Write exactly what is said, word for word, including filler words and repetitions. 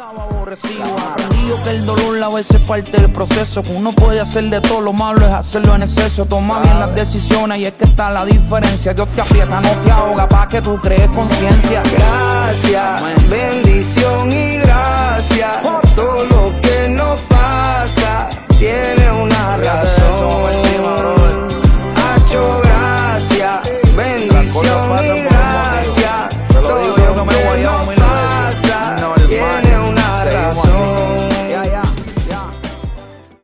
estaba aborrecido. Aprendido que el dolor a veces es parte del proceso, que uno puede hacer de todo, lo malo es hacerlo en exceso. Toma bien las decisiones y es que está la diferencia. Dios te aprieta, no te ahoga, pa' que tú crees conciencia. Gracias, bendición y gracias por todo